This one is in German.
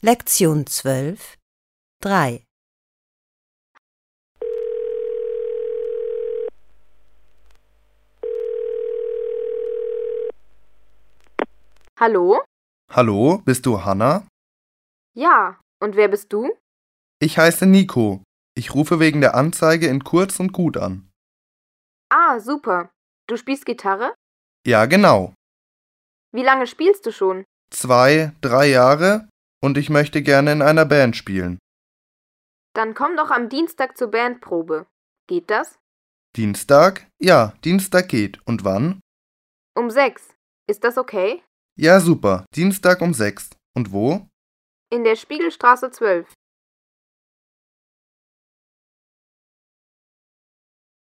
Lektion 12, 3. Hallo? Hallo, bist du Hanna? Ja, und wer bist du? Ich heiße Nico. Ich rufe wegen der Anzeige in Kurz und Gut an. Ah, super. Du spielst Gitarre? Ja, genau. Wie lange spielst du schon? 2, 3 Jahre und ich möchte gerne in einer Band spielen. Dann komm doch am Dienstag zur Bandprobe. Geht das? Dienstag? Ja, Dienstag geht. Und wann? Um 6. Ist das okay? Ja, super. Dienstag um 6. Und wo? In der Spiegelstraße 12.